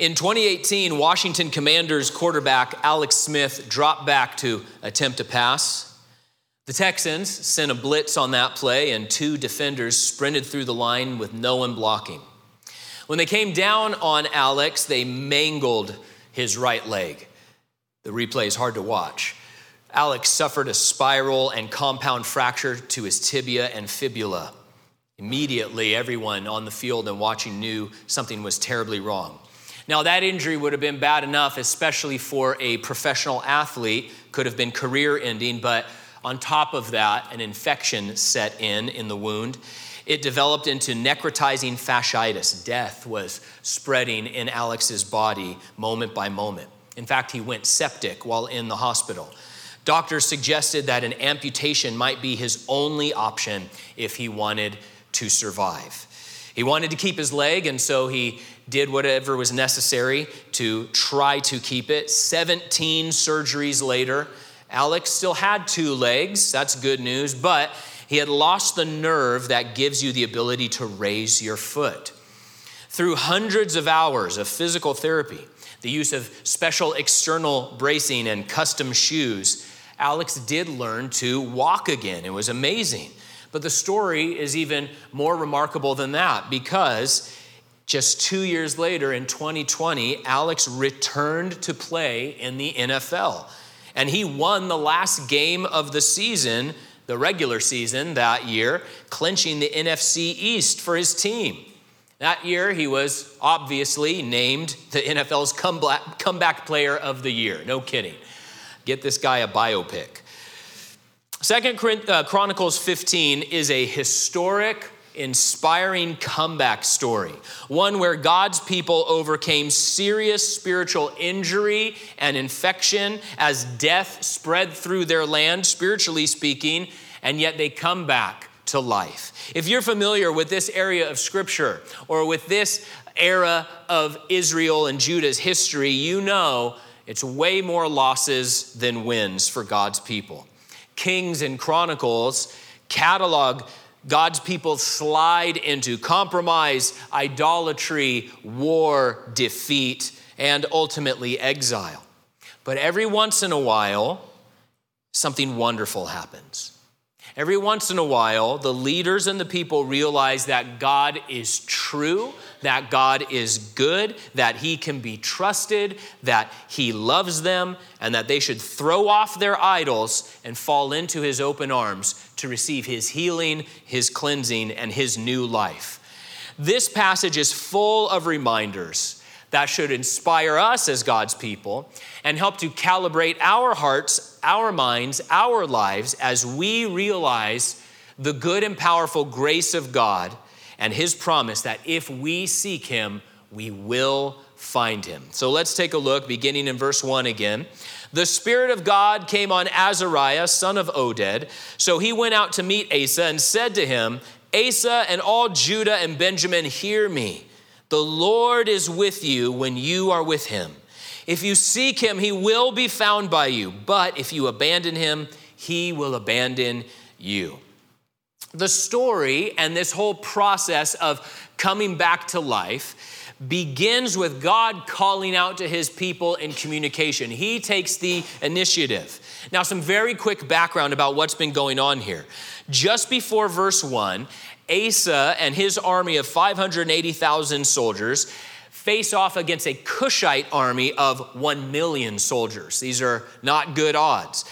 In 2018, Washington Commanders quarterback Alex Smith dropped back to attempt a pass. The Texans sent a blitz on that play, and 2 defenders sprinted through the line with no one blocking. When they came down on Alex, they mangled his right leg. The replay is hard to watch. Alex suffered a spiral and compound fracture to his tibia and fibula. Immediately, everyone on the field and watching knew something was terribly wrong. Now, that injury would have been bad enough, especially for a professional athlete, could have been career-ending, but on top of that, an infection set in the wound. It developed into necrotizing fasciitis. Death was spreading in Alex's body moment by moment. In fact, he went septic while in the hospital. Doctors suggested that an amputation might be his only option if he wanted to survive. He wanted to keep his leg, and so he did whatever was necessary to try to keep it. 17 surgeries later, Alex still had 2 legs. That's good news, but he had lost the nerve that gives you the ability to raise your foot. Through hundreds of hours of physical therapy, the use of special external bracing and custom shoes, Alex did learn to walk again. It was amazing. But the story is even more remarkable than that, because just 2 years later in 2020, Alex returned to play in the NFL. And he won the last game of the season, the regular season that year, clinching the NFC East for his team. That year, he was obviously named the NFL's comeback player of the year. No kidding. Get this guy a biopic. 2 Chronicles 15 is a historic, inspiring comeback story. One where God's people overcame serious spiritual injury and infection as death spread through their land, spiritually speaking, and yet they come back to life. If you're familiar with this area of Scripture or with this era of Israel and Judah's history, you know it's way more losses than wins for God's people. Kings and Chronicles catalog God's people slide into compromise, idolatry, war, defeat, and ultimately exile. But every once in a while, something wonderful happens. Every once in a while, the leaders and the people realize that God is true, that God is good, that he can be trusted, that he loves them, and that they should throw off their idols and fall into his open arms to receive his healing, his cleansing, and his new life. This passage is full of reminders that should inspire us as God's people and help to calibrate our hearts, our minds, our lives as we realize the good and powerful grace of God and his promise that if we seek him, we will find him. So let's take a look, beginning in verse 1 again. The Spirit of God came on Azariah, son of Oded. So he went out to meet Asa and said to him, Asa and all Judah and Benjamin, hear me. The Lord is with you when you are with him. If you seek him, he will be found by you. But if you abandon him, he will abandon you. The story and this whole process of coming back to life begins with God calling out to his people in communication. He takes the initiative. Now, some very quick background about what's been going on here. Just before verse 1, Asa and his army of 580,000 soldiers face off against a Cushite army of 1 million soldiers. These are not good odds.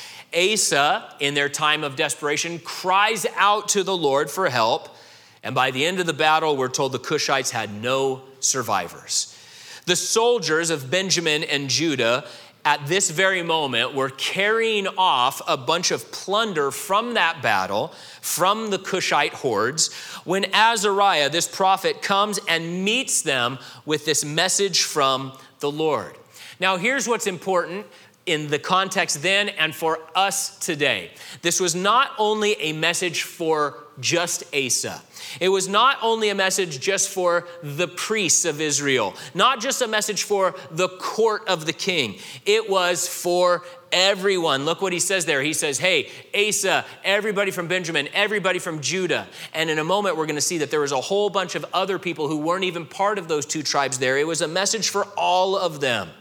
Asa, in their time of desperation, cries out to the Lord for help. And by the end of the battle, we're told the Cushites had no survivors. The soldiers of Benjamin and Judah at this very moment were carrying off a bunch of plunder from that battle, from the Cushite hordes, when Azariah, this prophet, comes and meets them with this message from the Lord. Now, here's what's important in the context then and for us today. This was not only a message for just Asa. It was not only a message just for the priests of Israel, not just a message for the court of the king. It was for everyone. Look what he says there. He says, hey, Asa, everybody from Benjamin, everybody from Judah. And in a moment, we're going to see that there was a whole bunch of other people who weren't even part of those two tribes there. It was a message for all of them.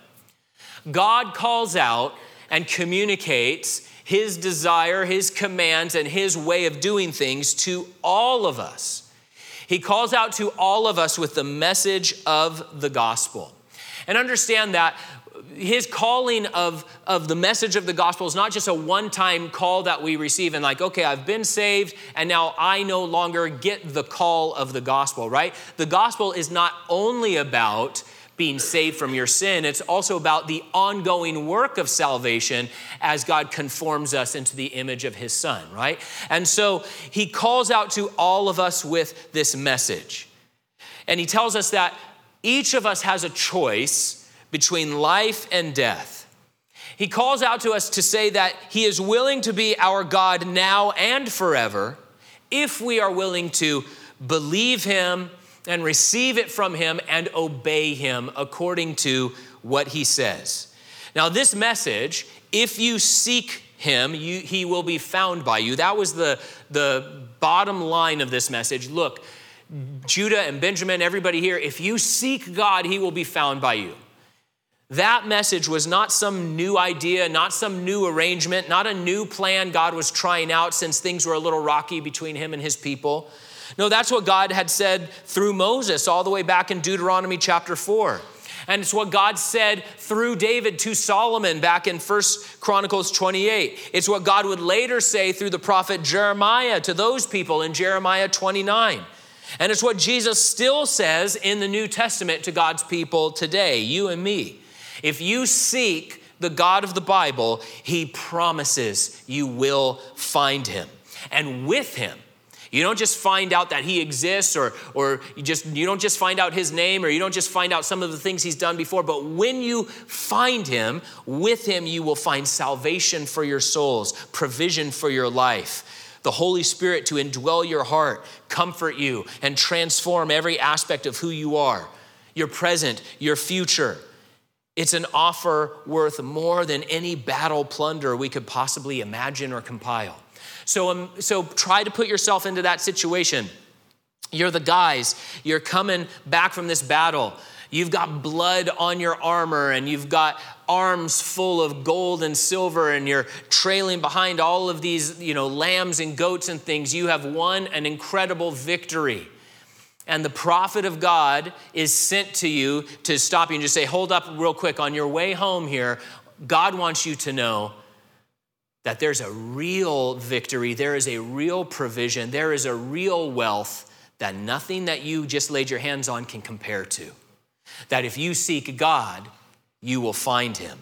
God calls out and communicates his desire, his commands, and his way of doing things to all of us. He calls out to all of us with the message of the gospel. And understand that his calling of the message of the gospel is not just a one-time call that we receive and like, okay, I've been saved and now I no longer get the call of the gospel, right? The gospel is not only about being saved from your sin, it's also about the ongoing work of salvation as God conforms us into the image of his son, right? And so he calls out to all of us with this message. And he tells us that each of us has a choice between life and death. He calls out to us to say that he is willing to be our God now and forever if we are willing to believe him and receive it from him and obey him according to what he says. Now this message, if you seek him, he will be found by you. That was the bottom line of this message. Look, Judah and Benjamin, everybody here, if you seek God, he will be found by you. That message was not some new idea, not some new arrangement, not a new plan God was trying out since things were a little rocky between him and his people. No, that's what God had said through Moses all the way back in Deuteronomy chapter 4. And it's what God said through David to Solomon back in 1 Chronicles 28. It's what God would later say through the prophet Jeremiah to those people in Jeremiah 29. And it's what Jesus still says in the New Testament to God's people today, you and me. If you seek the God of the Bible, he promises you will find him. And with him, you don't just find out that he exists or you don't just find out his name or you don't just find out some of the things he's done before, but when you find him, with him you will find salvation for your souls, provision for your life, the Holy Spirit to indwell your heart, comfort you, and transform every aspect of who you are, your present, your future. It's an offer worth more than any battle plunder we could possibly imagine or compile. So try to put yourself into that situation. You're the guys, you're coming back from this battle. You've got blood on your armor and you've got arms full of gold and silver and you're trailing behind all of these, lambs and goats and things. You have won an incredible victory. And the prophet of God is sent to you to stop you and just say, hold up real quick. On your way home here, God wants you to know that there's a real victory, there is a real provision, there is a real wealth that nothing that you just laid your hands on can compare to. That if you seek God, you will find him.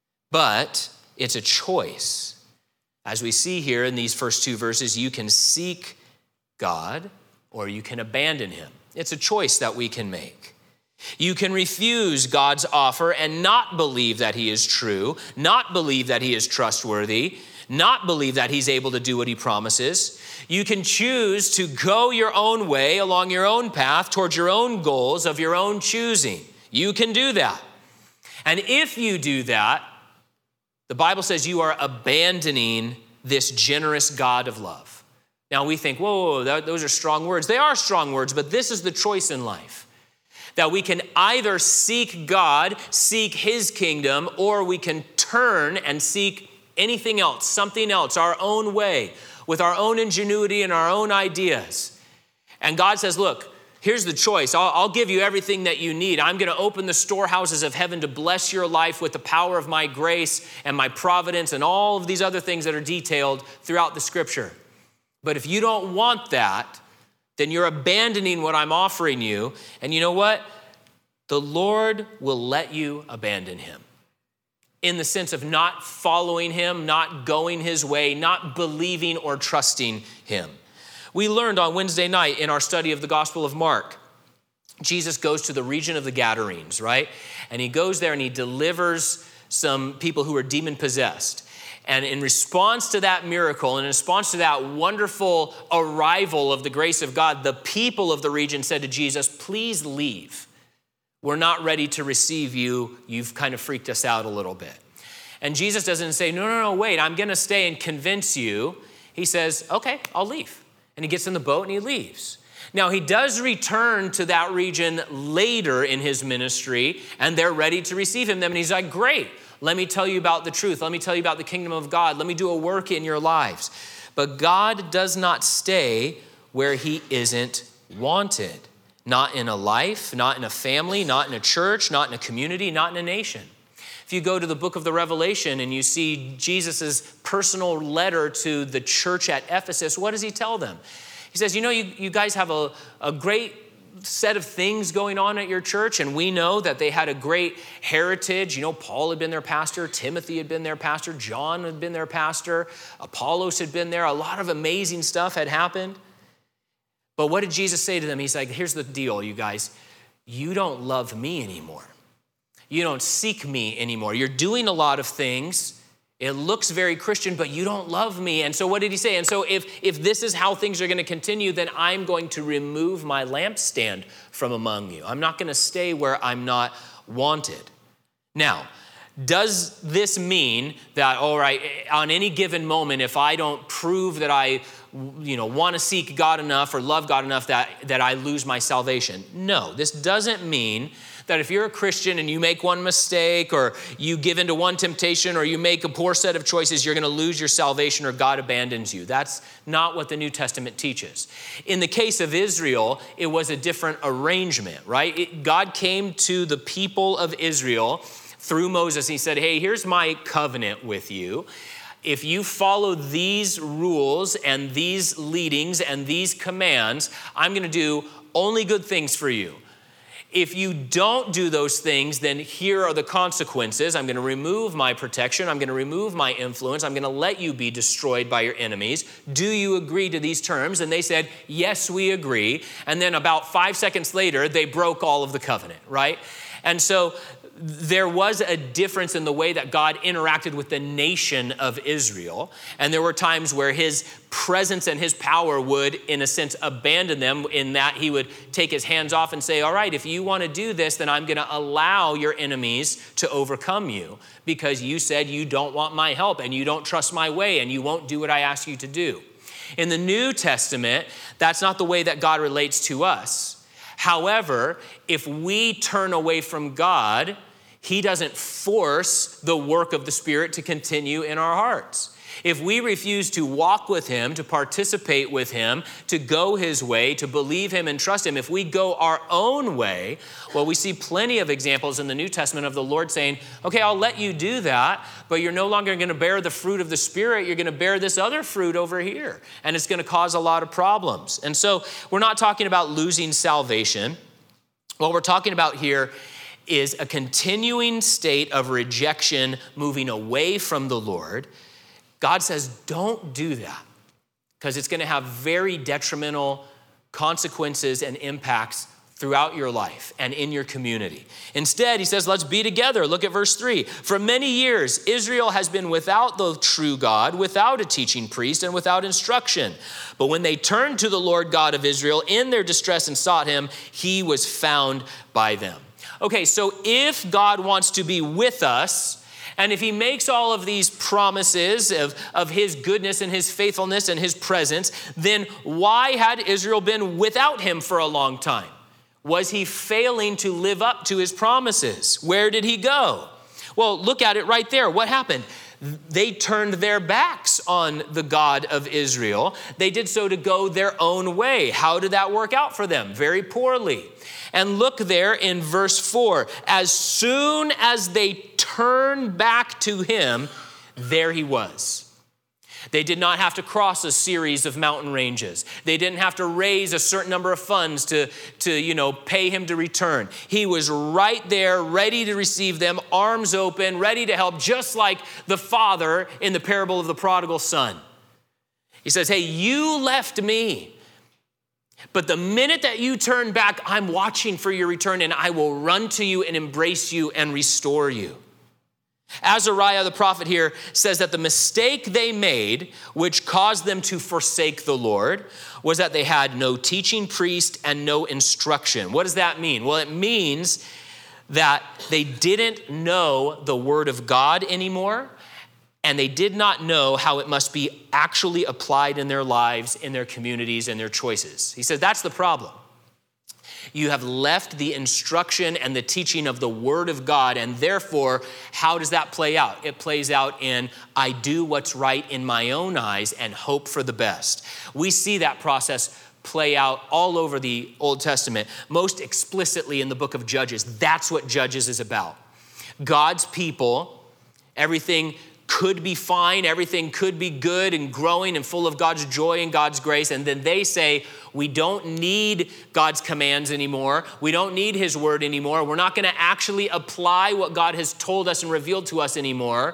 But it's a choice. As we see here in these first two verses, you can seek God or you can abandon him. It's a choice that we can make. You can refuse God's offer and not believe that he is true, not believe that he is trustworthy, not believe that he's able to do what he promises. You can choose to go your own way along your own path towards your own goals of your own choosing. You can do that. And if you do that, the Bible says you are abandoning this generous God of love. Now we think, whoa, those are strong words. They are strong words, but this is the choice in life. That we can either seek God, seek his kingdom, or we can turn and seek anything else, something else, our own way, with our own ingenuity and our own ideas. And God says, look, here's the choice. I'll give you everything that you need. I'm going to open the storehouses of heaven to bless your life with the power of my grace and my providence and all of these other things that are detailed throughout the scripture. But if you don't want that, then you're abandoning what I'm offering you. And you know what? The Lord will let you abandon him in the sense of not following him, not going his way, not believing or trusting him. We learned on Wednesday night in our study of the Gospel of Mark, Jesus goes to the region of the Gadarenes, right? And he goes there and he delivers some people who are demon possessed. And in response to that miracle, in response to that wonderful arrival of the grace of God, the people of the region said to Jesus, please leave. We're not ready to receive you. You've kind of freaked us out a little bit. And Jesus doesn't say, no, wait, I'm going to stay and convince you. He says, okay, I'll leave. And he gets in the boat and he leaves. Now, he does return to that region later in his ministry, and they're ready to receive him. And he's like, great. Let me tell you about the truth. Let me tell you about the kingdom of God. Let me do a work in your lives. But God does not stay where he isn't wanted. Not in a life, not in a family, not in a church, not in a community, not in a nation. If you go to the book of the Revelation and you see Jesus' personal letter to the church at Ephesus, what does he tell them? He says, you guys have a great set of things going on at your church, and we know that they had a great heritage. Paul had been their pastor, Timothy had been their pastor, John had been their pastor, Apollos had been there. A lot of amazing stuff had happened. But what did Jesus say to them? He's like, here's the deal, you guys. You don't love me anymore. You don't seek me anymore. You're doing a lot of things. It looks very Christian, but you don't love me. And so what did he say? And so if this is how things are going to continue, then I'm going to remove my lampstand from among you. I'm not going to stay where I'm not wanted. Now, does this mean that, all right, on any given moment, if I don't prove that I want to seek God enough or love God enough that I lose my salvation? No, this doesn't mean that if you're a Christian and you make one mistake or you give into one temptation or you make a poor set of choices, you're going to lose your salvation or God abandons you. That's not what the New Testament teaches. In the case of Israel, it was a different arrangement, right? God came to the people of Israel through Moses. He said, hey, here's my covenant with you. If you follow these rules and these leadings and these commands, I'm going to do only good things for you. If you don't do those things, then here are the consequences. I'm going to remove my protection. I'm going to remove my influence. I'm going to let you be destroyed by your enemies. Do you agree to these terms? And they said, yes, we agree. And then about 5 seconds later, they broke all of the covenant, right? And so there was a difference in the way that God interacted with the nation of Israel. And there were times where his presence and his power would, in a sense, abandon them, in that he would take his hands off and say, all right, if you want to do this, then I'm going to allow your enemies to overcome you because you said you don't want my help and you don't trust my way and you won't do what I ask you to do. In the New Testament, that's not the way that God relates to us. However, if we turn away from God, he doesn't force the work of the Spirit to continue in our hearts. If we refuse to walk with him, to participate with him, to go his way, to believe him and trust him, if we go our own way, well, we see plenty of examples in the New Testament of the Lord saying, okay, I'll let you do that, but you're no longer going to bear the fruit of the Spirit. You're going to bear this other fruit over here, and it's going to cause a lot of problems. And so we're not talking about losing salvation. What we're talking about here is a continuing state of rejection, moving away from the Lord. God says, don't do that because it's going to have very detrimental consequences and impacts throughout your life and in your community. Instead, he says, let's be together. Look at verse 3. For many years, Israel has been without the true God, without a teaching priest, and without instruction. But when they turned to the Lord God of Israel in their distress and sought him, he was found by them. Okay, so if God wants to be with us, and if he makes all of these promises of his goodness and his faithfulness and his presence, then why had Israel been without him for a long time? Was he failing to live up to his promises? Where did he go? Well, look at it right there. What happened? They turned their backs on the God of Israel. They did so to go their own way. How did that work out for them? Very poorly. And look there in verse 4. As soon as they turned back to him, there he was. They did not have to cross a series of mountain ranges. They didn't have to raise a certain number of funds to pay him to return. He was right there, ready to receive them, arms open, ready to help, just like the father in the parable of the prodigal son. He says, hey, you left me, but the minute that you turn back, I'm watching for your return, and I will run to you and embrace you and restore you. Azariah the prophet here says that the mistake they made, which caused them to forsake the Lord, was that they had no teaching priest and no instruction. What does that mean? Well, it means that they didn't know the word of God anymore, and they did not know how it must be actually applied in their lives, in their communities, and their choices. He said that's the problem. You have left the instruction and the teaching of the word of God, and therefore, how does that play out? It plays out in, I do what's right in my own eyes and hope for the best. We see that process play out all over the Old Testament, most explicitly in the book of Judges. That's what Judges is about. God's people, everything could be fine, everything could be good and growing and full of God's joy and God's grace. And then they say, we don't need God's commands anymore. We don't need his word anymore. We're not going to actually apply what God has told us and revealed to us anymore.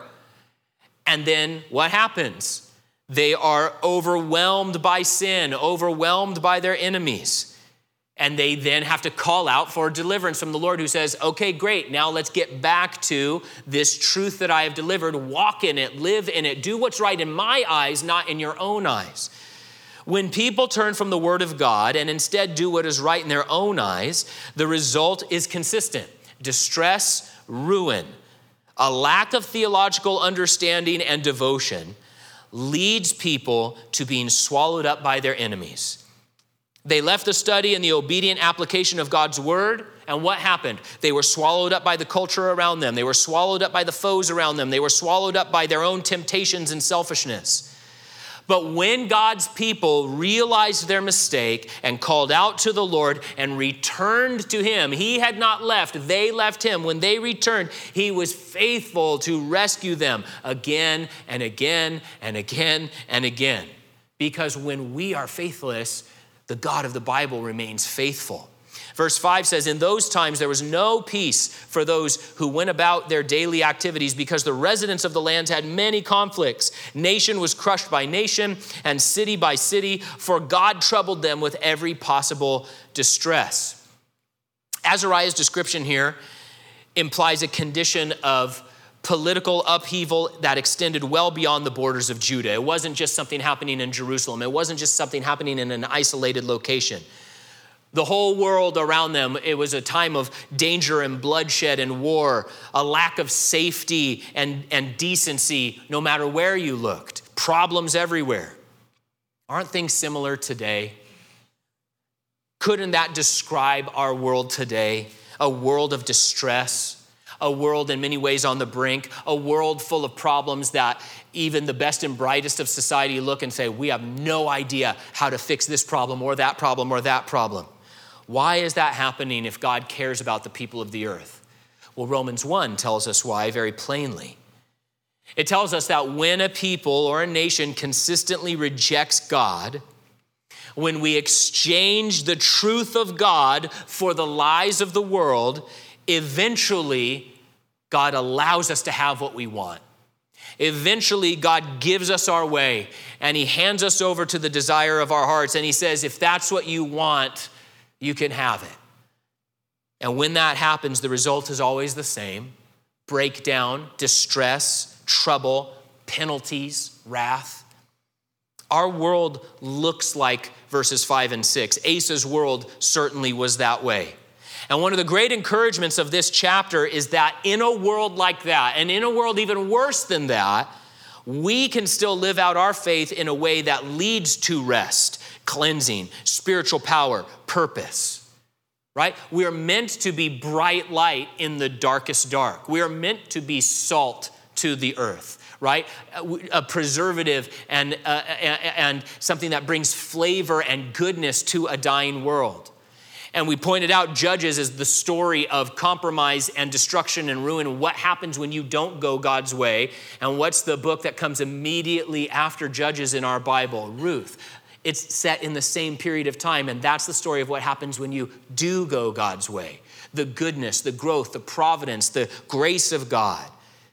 And then what happens? They are overwhelmed by sin, overwhelmed by their enemies. And they then have to call out for deliverance from the Lord, who says, okay, great. Now let's get back to this truth that I have delivered. Walk in it, live in it, do what's right in my eyes, not in your own eyes. When people turn from the word of God and instead do what is right in their own eyes, the result is consistent: distress, ruin. A lack of theological understanding and devotion leads people to being swallowed up by their enemies. They left the study and the obedient application of God's word, and what happened? They were swallowed up by the culture around them. They were swallowed up by the foes around them. They were swallowed up by their own temptations and selfishness. But when God's people realized their mistake and called out to the Lord and returned to him, he had not left, they left him. When they returned, he was faithful to rescue them again and again and again and again. Because when we are faithless, the God of the Bible remains faithful. Verse 5 says, in those times there was no peace for those who went about their daily activities, because the residents of the lands had many conflicts. Nation was crushed by nation and city by city, for God troubled them with every possible distress. Azariah's description here implies a condition of political upheaval that extended well beyond the borders of Judah. It wasn't just something happening in Jerusalem. It wasn't just something happening in an isolated location. The whole world around them, it was a time of danger and bloodshed and war, a lack of safety and decency no matter where you looked, problems everywhere. Aren't things similar today? Couldn't that describe our world today? A world of distress, a world in many ways on the brink, a world full of problems that even the best and brightest of society look and say, we have no idea how to fix this problem or that problem or that problem. Why is that happening if God cares about the people of the earth? Well, Romans 1 tells us why very plainly. It tells us that when a people or a nation consistently rejects God, when we exchange the truth of God for the lies of the world, eventually God allows us to have what we want. Eventually, God gives us our way, and he hands us over to the desire of our hearts, and he says, if that's what you want, you can have it. And when that happens, the result is always the same: breakdown, distress, trouble, penalties, wrath. Our world looks like verses 5 and 6. Asa's world certainly was that way. And one of the great encouragements of this chapter is that in a world like that, and in a world even worse than that, we can still live out our faith in a way that leads to rest, cleansing, spiritual power, purpose, right? We are meant to be bright light in the darkest dark. We are meant to be salt to the earth, right? A preservative and something that brings flavor and goodness to a dying world. And we pointed out Judges is the story of compromise and destruction and ruin. What happens when you don't go God's way? And what's the book that comes immediately after Judges in our Bible? Ruth. It's set in the same period of time, and that's the story of what happens when you do go God's way. The goodness, the growth, the providence, the grace of God.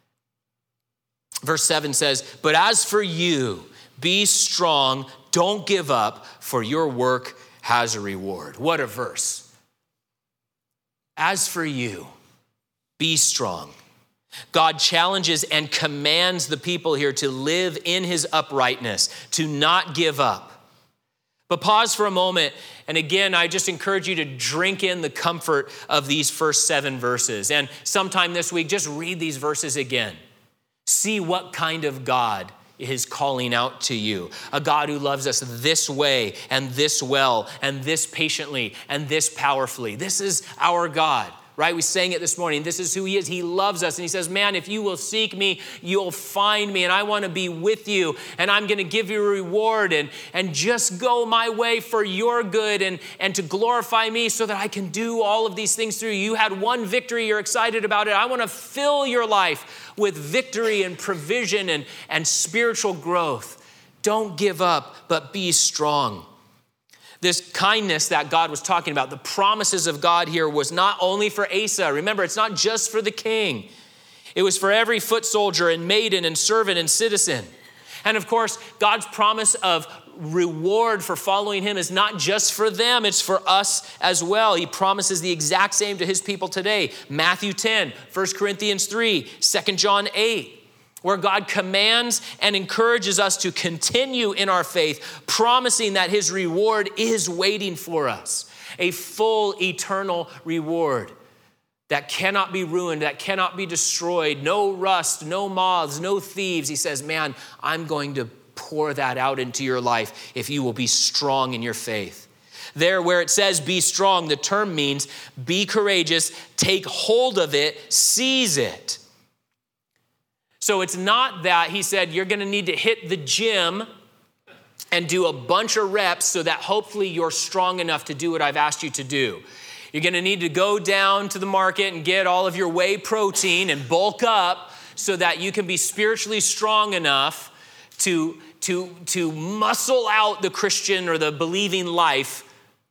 Verse 7 says, but as for you, be strong, don't give up, for your work has a reward. What a verse. As for you, be strong. God challenges and commands the people here to live in his uprightness, to not give up. But pause for a moment. And again, I just encourage you to drink in the comfort of these first 7 verses. And sometime this week, just read these verses again. See what kind of God is calling out to you. A God who loves us this way and this well and this patiently and this powerfully. This is our God. Right? We sang it this morning. This is who he is. He loves us. And he says, man, if you will seek me, you'll find me. And I want to be with you. And I'm going to give you a reward. And just go my way for your good and to glorify me so that I can do all of these things through you. You had one victory. You're excited about it. I want to fill your life with victory and provision and spiritual growth. Don't give up, but be strong. This kindness that God was talking about, the promises of God here was not only for Asa. Remember, it's not just for the king. It was for every foot soldier and maiden and servant and citizen. And of course, God's promise of reward for following him is not just for them, it's for us as well. He promises the exact same to his people today. Matthew 10, 1 Corinthians 3, 2 John 8. Where God commands and encourages us to continue in our faith, promising that his reward is waiting for us. A full eternal reward that cannot be ruined, that cannot be destroyed. No rust, no moths, no thieves. He says, man, I'm going to pour that out into your life if you will be strong in your faith. There where it says be strong, the term means be courageous, take hold of it, seize it. So it's not that he said you're going to need to hit the gym and do a bunch of reps so that hopefully you're strong enough to do what I've asked you to do. You're going to need to go down to the market and get all of your whey protein and bulk up so that you can be spiritually strong enough to muscle out the Christian or the believing life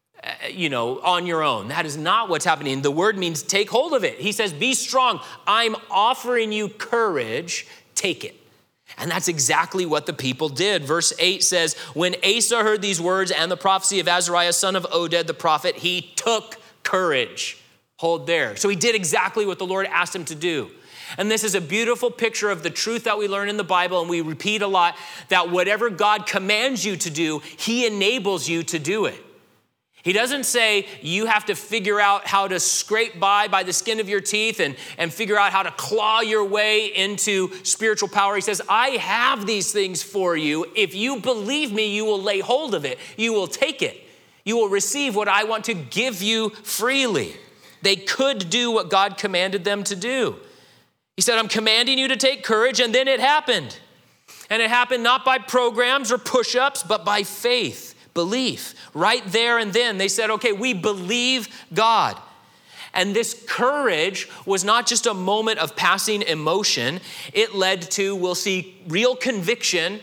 on your own. That is not what's happening. The word means take hold of it. He says, be strong. I'm offering you courage. Take it. And that's exactly what the people did. Verse 8 says, when Asa heard these words and the prophecy of Azariah, son of Oded, the prophet, he took courage. Hold there. So he did exactly what the Lord asked him to do. And this is a beautiful picture of the truth that we learn in the Bible, and we repeat a lot, that whatever God commands you to do, he enables you to do it. He doesn't say you have to figure out how to scrape by the skin of your teeth and figure out how to claw your way into spiritual power. He says, I have these things for you. If you believe me, you will lay hold of it. You will take it. You will receive what I want to give you freely. They could do what God commanded them to do. He said, I'm commanding you to take courage, and then it happened. And it happened not by programs or push-ups, but by faith. Belief. Right there and then, they said, okay, we believe God. And this courage was not just a moment of passing emotion. It led to, we'll see, real conviction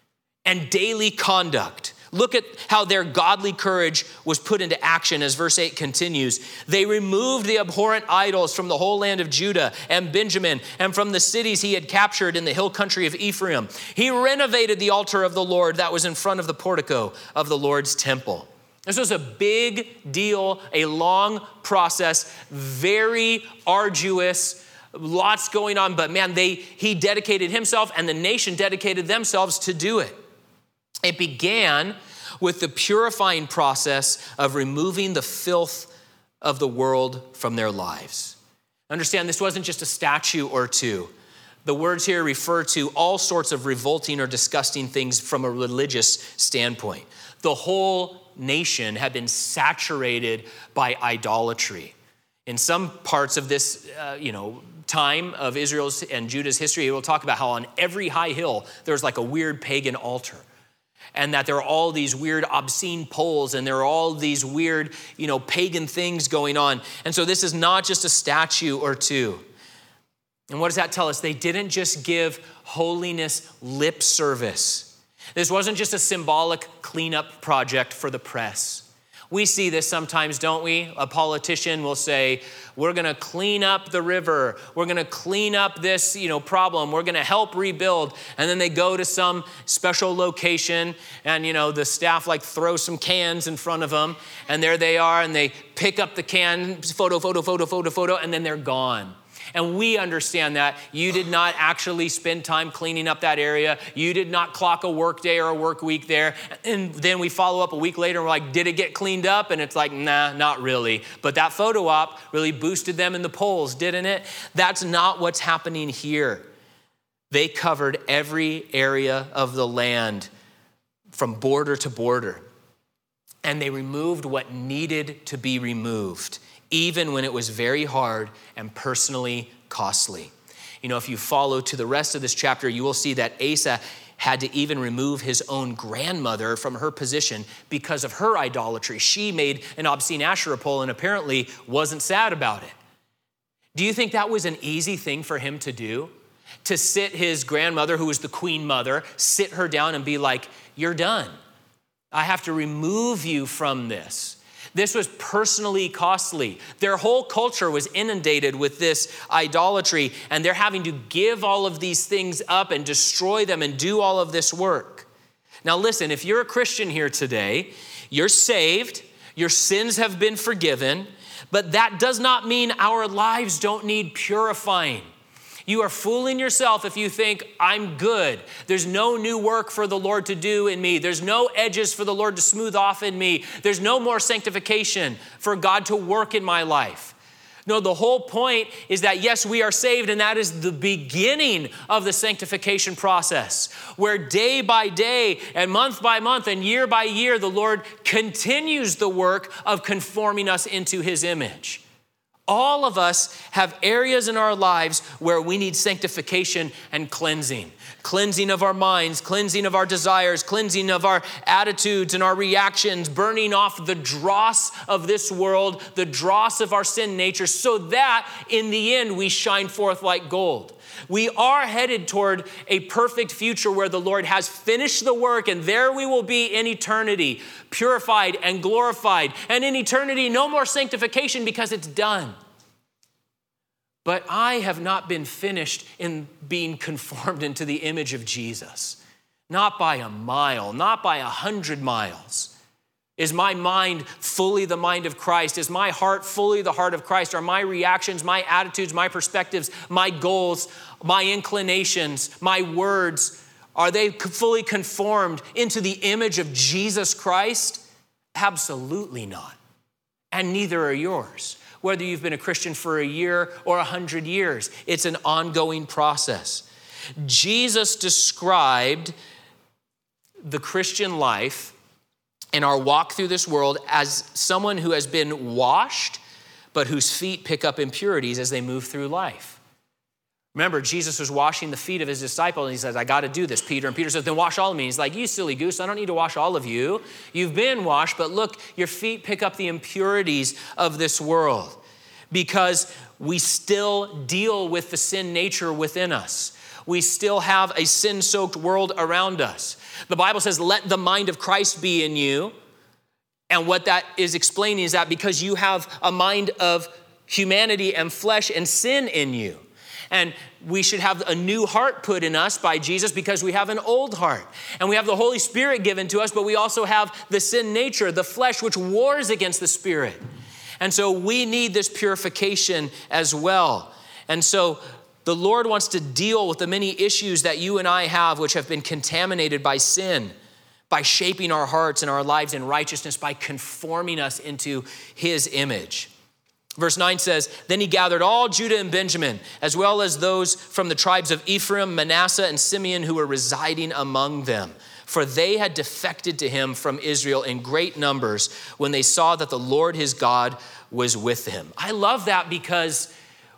and daily conduct. Look at how their godly courage was put into action as verse 8 continues. They removed the abhorrent idols from the whole land of Judah and Benjamin and from the cities he had captured in the hill country of Ephraim. He renovated the altar of the Lord that was in front of the portico of the Lord's temple. This was a big deal, a long process, very arduous, lots going on. But man, he dedicated himself and the nation dedicated themselves to do it. It began with the purifying process of removing the filth of the world from their lives. Understand, this wasn't just a statue or two. The words here refer to all sorts of revolting or disgusting things from a religious standpoint. The whole nation had been saturated by idolatry. In some parts of this, time of Israel's and Judah's history, we'll talk about how on every high hill, there's like a weird pagan altar. And that there are all these weird obscene poles and there are all these weird, pagan things going on. And so this is not just a statue or two. And what does that tell us? They didn't just give holiness lip service. This wasn't just a symbolic cleanup project for the press. We see this sometimes, don't we? A politician will say, we're going to clean up the river. We're going to clean up this, problem. We're going to help rebuild. And then they go to some special location and, the staff throw some cans in front of them. And there they are. And they pick up the can, photo, and then they're gone. And we understand that. You did not actually spend time cleaning up that area. You did not clock a work day or a work week there. And then we follow up a week later and we're like, did it get cleaned up? And it's like, nah, not really. But that photo op really boosted them in the polls, didn't it? That's not what's happening here. They covered every area of the land from border to border. And they removed what needed to be removed, even when it was very hard and personally costly. You know, if you follow to the rest of this chapter, you will see that Asa had to even remove his own grandmother from her position because of her idolatry. She made an obscene Asherah pole and apparently wasn't sad about it. Do you think that was an easy thing for him to do? To sit his grandmother, who was the queen mother, sit her down and be like, you're done. I have to remove you from this. This was personally costly. Their whole culture was inundated with this idolatry, and they're having to give all of these things up and destroy them and do all of this work. Now listen, if you're a Christian here today, you're saved, your sins have been forgiven, but that does not mean our lives don't need purifying. You are fooling yourself if you think, I'm good. There's no new work for the Lord to do in me. There's no edges for the Lord to smooth off in me. There's no more sanctification for God to work in my life. No, the whole point is that, yes, we are saved, and that is the beginning of the sanctification process, where day by day and month by month and year by year, the Lord continues the work of conforming us into his image. All of us have areas in our lives where we need sanctification and cleansing. Cleansing of our minds, cleansing of our desires, cleansing of our attitudes and our reactions, burning off the dross of this world, the dross of our sin nature, so that in the end we shine forth like gold. We are headed toward a perfect future where the Lord has finished the work, and there we will be in eternity, purified and glorified. And in eternity, no more sanctification because it's done. But I have not been finished in being conformed into the image of Jesus. Not by a mile, not by 100 miles. Is my mind fully the mind of Christ? Is my heart fully the heart of Christ? Are my reactions, my attitudes, my perspectives, my goals, my inclinations, my words, are they fully conformed into the image of Jesus Christ? Absolutely not. And neither are yours. Whether you've been a Christian for a year or 100 years, it's an ongoing process. Jesus described the Christian life in our walk through this world as someone who has been washed, but whose feet pick up impurities as they move through life. Remember, Jesus was washing the feet of his disciples, and he says, I got to do this, Peter. And Peter says, then wash all of me. He's like, you silly goose, I don't need to wash all of you. You've been washed, but look, your feet pick up the impurities of this world because we still deal with the sin nature within us. We still have a sin-soaked world around us. The Bible says, let the mind of Christ be in you. And what that is explaining is that because you have a mind of humanity and flesh and sin in you. And we should have a new heart put in us by Jesus because we have an old heart. And we have the Holy Spirit given to us, but we also have the sin nature, the flesh, which wars against the Spirit. And so we need this purification as well. And so the Lord wants to deal with the many issues that you and I have, which have been contaminated by sin, by shaping our hearts and our lives in righteousness, by conforming us into his image. Verse 9 says, then he gathered all Judah and Benjamin, as well as those from the tribes of Ephraim, Manasseh, and Simeon who were residing among them. For they had defected to him from Israel in great numbers when they saw that the Lord his God was with him. I love that because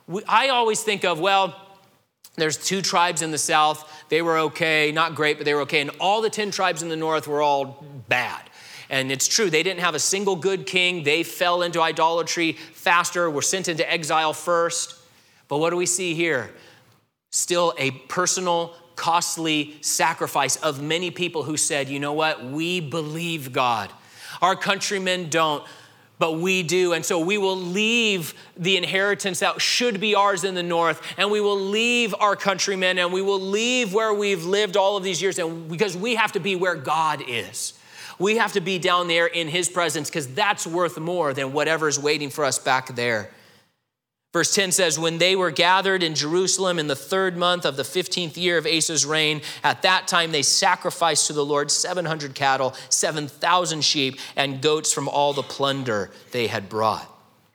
I always think of, well, there's 2 tribes in the south. They were okay, not great, but they were okay. And all the 10 tribes in the north were all bad. And it's true, they didn't have a single good king. They fell into idolatry faster, were sent into exile first. But what do we see here? Still a personal, costly sacrifice of many people who said, you know what, we believe God. Our countrymen don't, but we do. And so we will leave the inheritance that should be ours in the north, and we will leave our countrymen, and we will leave where we've lived all of these years, and because we have to be where God is. We have to be down there in his presence because that's worth more than whatever's waiting for us back there. Verse 10 says, when they were gathered in Jerusalem in the 3rd month of the 15th year of Asa's reign, at that time they sacrificed to the Lord 700 cattle, 7,000 sheep, and goats from all the plunder they had brought.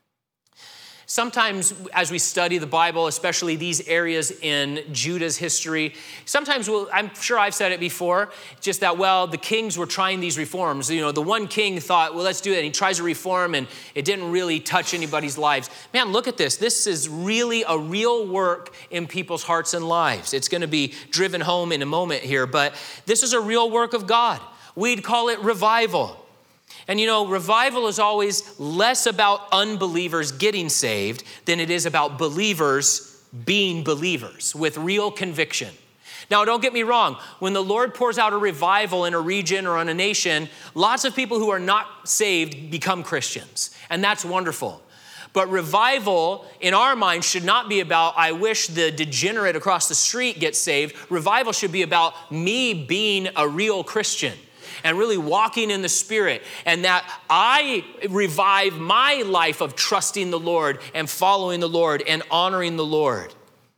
Sometimes as we study the Bible, especially these areas in Judah's history, sometimes I'm sure I've said it before, just that, well, the kings were trying these reforms. You know, the one king thought, well, let's do it. And he tries to reform and it didn't really touch anybody's lives. Man, look at this. This is really a real work in people's hearts and lives. It's going to be driven home in a moment here, but this is a real work of God. We'd call it revival. And you know, revival is always less about unbelievers getting saved than it is about believers being believers with real conviction. Now, don't get me wrong. When the Lord pours out a revival in a region or on a nation, lots of people who are not saved become Christians. And that's wonderful. But revival in our minds should not be about, I wish the degenerate across the street gets saved. Revival should be about me being a real Christian and really walking in the Spirit, and that I revive my life of trusting the Lord and following the Lord and honoring the Lord.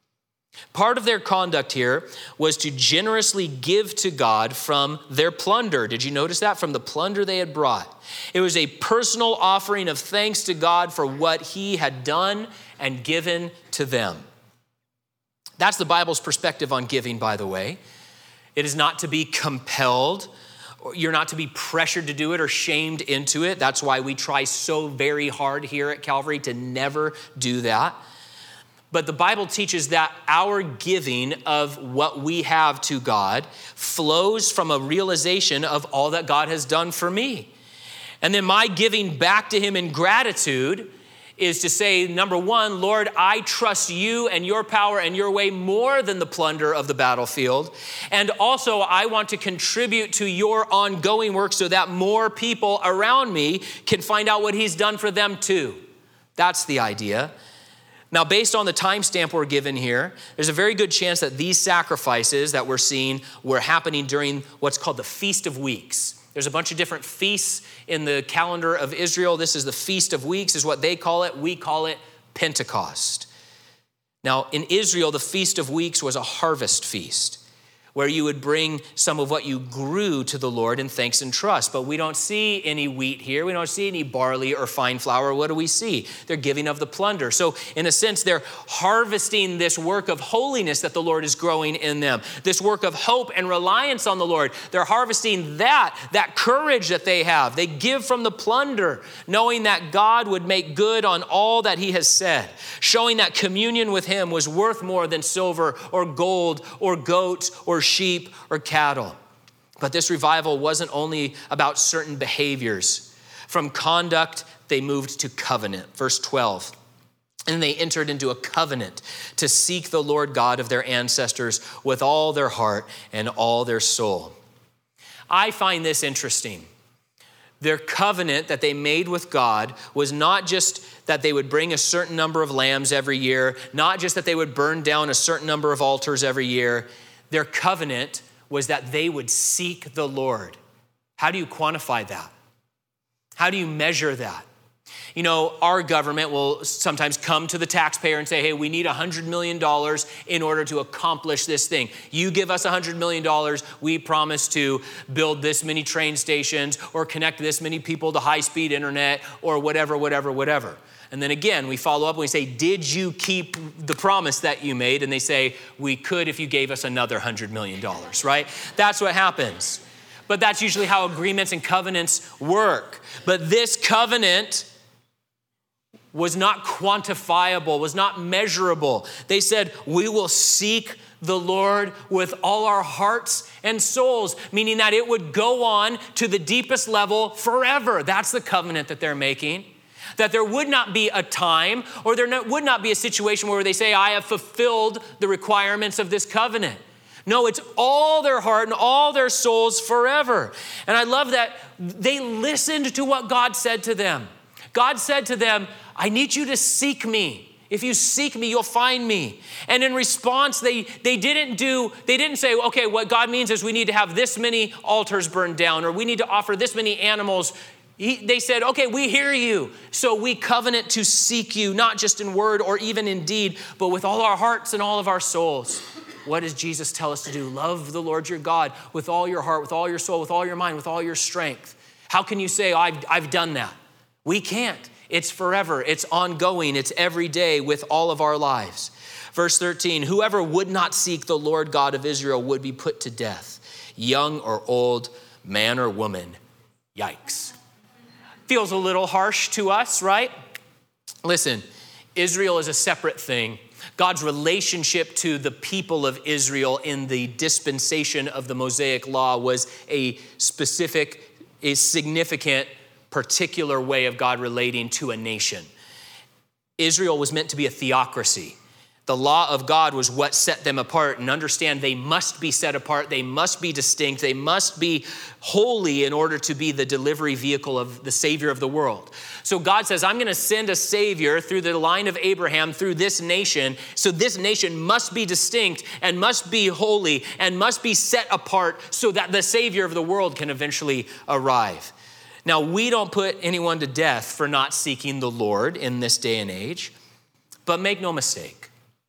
Part of their conduct here was to generously give to God from their plunder. Did you notice that? From the plunder they had brought. It was a personal offering of thanks to God for what he had done and given to them. That's the Bible's perspective on giving, by the way. It is not to be compelled. You're not to be pressured to do it or shamed into it. That's why we try so very hard here at Calvary to never do that. But the Bible teaches that our giving of what we have to God flows from a realization of all that God has done for me. And then my giving back to him in gratitude is to say, number one, Lord, I trust you and your power and your way more than the plunder of the battlefield. And also, I want to contribute to your ongoing work so that more people around me can find out what he's done for them too. That's the idea. Now, based on the timestamp we're given here, there's a very good chance that these sacrifices that we're seeing were happening during what's called the Feast of Weeks. There's a bunch of different feasts in the calendar of Israel. This is the Feast of Weeks, is what they call it. We call it Pentecost. Now, in Israel, the Feast of Weeks was a harvest feast where you would bring some of what you grew to the Lord in thanks and trust. But we don't see any wheat here. We don't see any barley or fine flour. What do we see? They're giving of the plunder. So in a sense, they're harvesting this work of holiness that the Lord is growing in them, this work of hope and reliance on the Lord. They're harvesting that courage that they have. They give from the plunder, knowing that God would make good on all that he has said, showing that communion with him was worth more than silver or gold or goats or sheep or cattle. But this revival wasn't only about certain behaviors. From conduct, they moved to covenant. Verse 12. And they entered into a covenant to seek the Lord God of their ancestors with all their heart and all their soul. I find this interesting. Their covenant that they made with God was not just that they would bring a certain number of lambs every year, not just that they would burn down a certain number of altars every year. Their covenant was that they would seek the Lord. How do you quantify that? How do you measure that? You know, our government will sometimes come to the taxpayer and say, hey, we need $100 million in order to accomplish this thing. You give us $100 million, we promise to build this many train stations or connect this many people to high-speed internet or whatever. And then again, we follow up and we say, did you keep the promise that you made? And they say, we could if you gave us another $100 million, right? That's what happens. But that's usually how agreements and covenants work. But this covenant was not quantifiable, was not measurable. They said, we will seek the Lord with all our hearts and souls, meaning that it would go on to the deepest level forever. That's the covenant that they're making. That there would not be a time or would not be a situation where they say, I have fulfilled the requirements of this covenant. No, it's all their heart and all their souls forever. And I love that they listened to what God said to them. God said to them, I need you to seek me. If you seek me, you'll find me. And in response, they didn't say, okay, what God means is we need to have this many altars burned down or we need to offer this many animals. They said, okay, we hear you. So we covenant to seek you, not just in word or even in deed, but with all our hearts and all of our souls. What does Jesus tell us to do? Love the Lord your God with all your heart, with all your soul, with all your mind, with all your strength. How can you say, I've done that? We can't. It's forever. It's ongoing. It's every day with all of our lives. Verse 13, whoever would not seek the Lord God of Israel would be put to death, young or old, man or woman. Yikes. Feels a little harsh to us, right? Listen, Israel is a separate thing. God's relationship to the people of Israel in the dispensation of the Mosaic law was a significant, particular way of God relating to a nation. Israel was meant to be a theocracy. The law of God was what set them apart, and understand they must be set apart, they must be distinct, they must be holy in order to be the delivery vehicle of the Savior of the world. So God says, I'm going to send a Savior through the line of Abraham, through this nation. So this nation must be distinct and must be holy and must be set apart so that the Savior of the world can eventually arrive. Now, we don't put anyone to death for not seeking the Lord in this day and age, but make no mistake.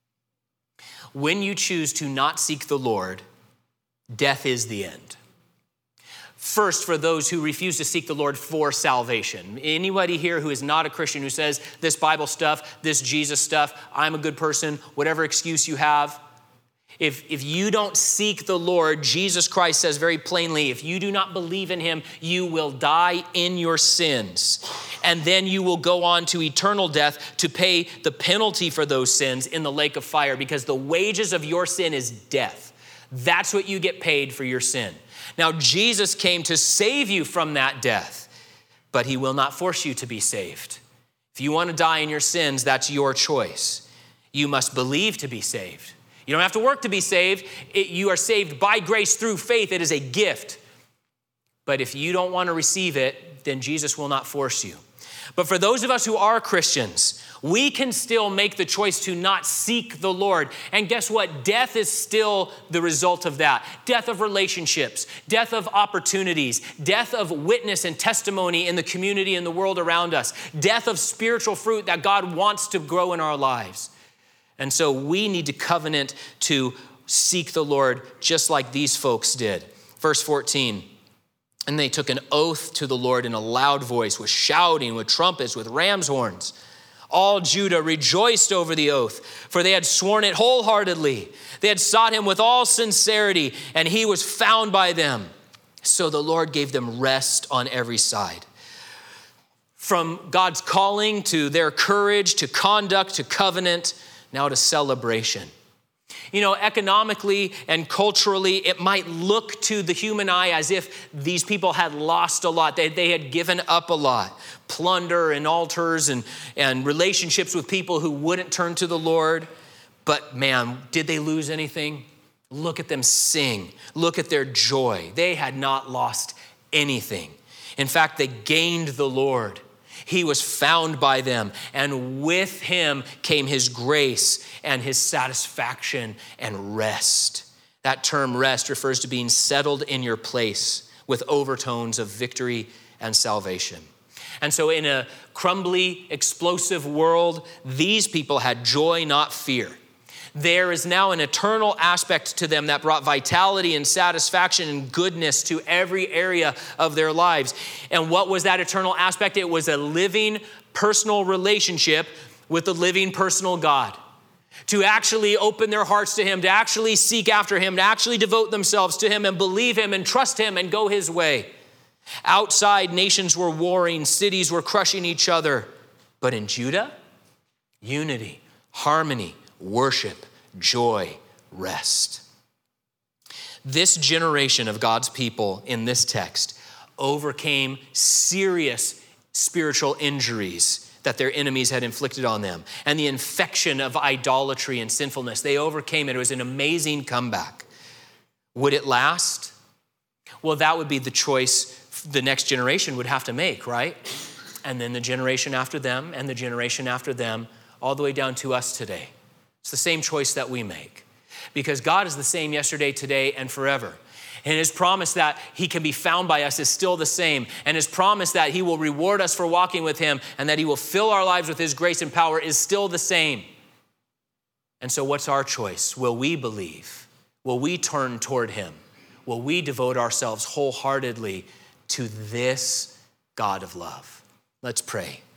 When you choose to not seek the Lord, death is the end. First, for those who refuse to seek the Lord for salvation. Anybody here who is not a Christian who says this Bible stuff, this Jesus stuff, I'm a good person, whatever excuse you have. If you don't seek the Lord, Jesus Christ says very plainly, if you do not believe in him, you will die in your sins. And then you will go on to eternal death to pay the penalty for those sins in the lake of fire, because the wages of your sin is death. That's what you get paid for your sin. Now, Jesus came to save you from that death, but he will not force you to be saved. If you want to die in your sins, that's your choice. You must believe to be saved. You don't have to work to be saved. You are saved by grace through faith. It is a gift. But if you don't want to receive it, then Jesus will not force you. But for those of us who are Christians, we can still make the choice to not seek the Lord. And guess what? Death is still the result of that. Death of relationships, death of opportunities, death of witness and testimony in the community and the world around us, death of spiritual fruit that God wants to grow in our lives. And so we need to covenant to seek the Lord just like these folks did. Verse 14, and they took an oath to the Lord in a loud voice, with shouting, with trumpets, with ram's horns. All Judah rejoiced over the oath, for they had sworn it wholeheartedly. They had sought him with all sincerity, and he was found by them. So the Lord gave them rest on every side. From God's calling to their courage, to conduct, to covenant, now to celebration. You know, economically and culturally, it might look to the human eye as if these people had lost a lot. They had given up a lot. Plunder and altars and relationships with people who wouldn't turn to the Lord. But man, did they lose anything? Look at them sing. Look at their joy. They had not lost anything. In fact, they gained the Lord. He was found by them, and with him came his grace and his satisfaction and rest. That term rest refers to being settled in your place with overtones of victory and salvation. And so in a crumbly, explosive world, these people had joy, not fear. There is now an eternal aspect to them that brought vitality and satisfaction and goodness to every area of their lives. And what was that eternal aspect? It was a living, personal relationship with the living, personal God. To actually open their hearts to him, to actually seek after him, to actually devote themselves to him and believe him and trust him and go his way. Outside, nations were warring, cities were crushing each other. But in Judah, unity, harmony, worship, joy, rest. This generation of God's people in this text overcame serious spiritual injuries that their enemies had inflicted on them, and the infection of idolatry and sinfulness. They overcame it. It was an amazing comeback. Would it last? Well, that would be the choice the next generation would have to make, right? And then the generation after them, and the generation after them, all the way down to us today. It's the same choice that we make, because God is the same yesterday, today, and forever. And his promise that he can be found by us is still the same. And his promise that he will reward us for walking with him and that he will fill our lives with his grace and power is still the same. And so what's our choice? Will we believe? Will we turn toward him? Will we devote ourselves wholeheartedly to this God of love? Let's pray.